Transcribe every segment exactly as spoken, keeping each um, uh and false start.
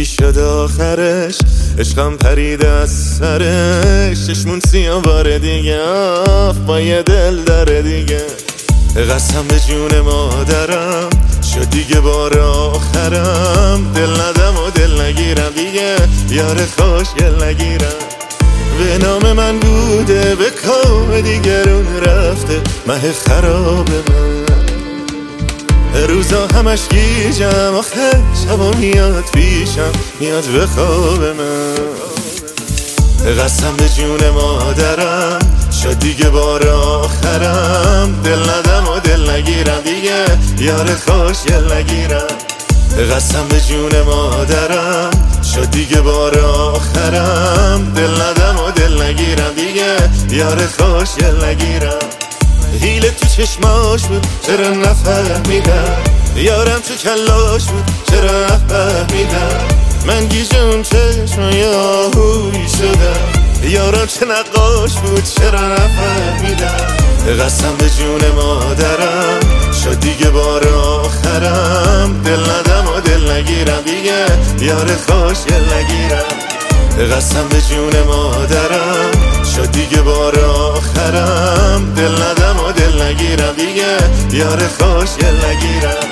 چی شد آخرش؟ عشقم پرید از سرش، چشمون سیاه بار دیگه آف با یه دل داره دیگه. قسم به جون مادرم شد دیگه بار آخرم، دل ندم و دل نگیرم دیگه، یار خوشگل نگیرم. به نام من بوده به کام دیگرون رفته، مه خراب من روزا همش گیجم، آخه شبا میاد پیشم، میاد به خواب من. قسم به جون مادرم شد دیگه بار آخرم، دل ندم و دل نگیرم دیگه، یار خوشگل نگیرم. قسم به جون مادرم شد دیگه بار آخرم، دل ندم و دل نگیرم دیگه، یار خوشگل نگیرم. حیله تو چشماش بود چرا نفهمیدم، یارم تو کلاش بود چرا نفهمیدم. من گیجم چشمای آهویی شدم، یارم چه نقاش بود چرا نفهمیدم. قسم به جون مادرم شد دیگه بار آخرم، دل ندم و دل نگیرم دیگه، یار خوشگل نگیرم. قسم به جون مادرم شد دیگه بار آخرم، دل ندم و دل نگیرم دیگه، یار خوشگل نگیرم.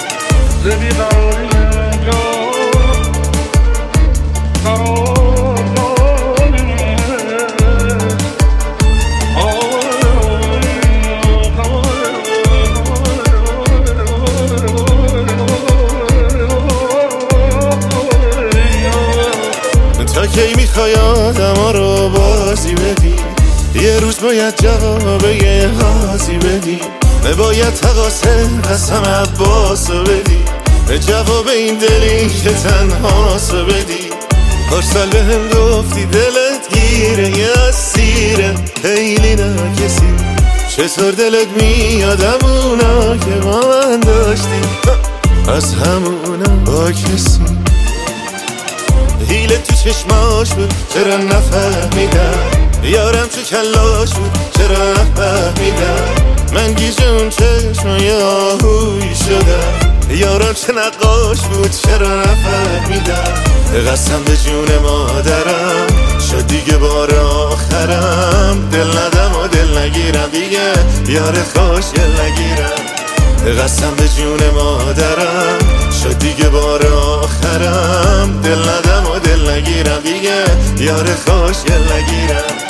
تا کی میخوای آدما رو بازی بدی؟ یه روز باید جواب یه حاضی بدی، باید تقاسه قسم عباسو بدی، جواب این دلی که تنهاسو بدی. هر سال به هم گفتی دلت گیره یه اسیره، خیلی ناکسی چطور دلت میادم اونا که با من داشتی، از همونا با کسی. حیله تو چشماش بود چرا نفهمیدم، یارم تو کلاش بود چرا نفهمیدم. من گیجم چشمای آهویی شدم، یارم چه نقاش بود چرا نفهمیدم. قسم به جون مادرم شد دیگه بار آخرم، دل ندم و دل نگیرم دیگه، یار خوشگل نگیرم. قسم به جون مادرم شد دیگه بار آخرم، دل ندم و دل نگیرم دیگه، یار خوشگل نگیرم.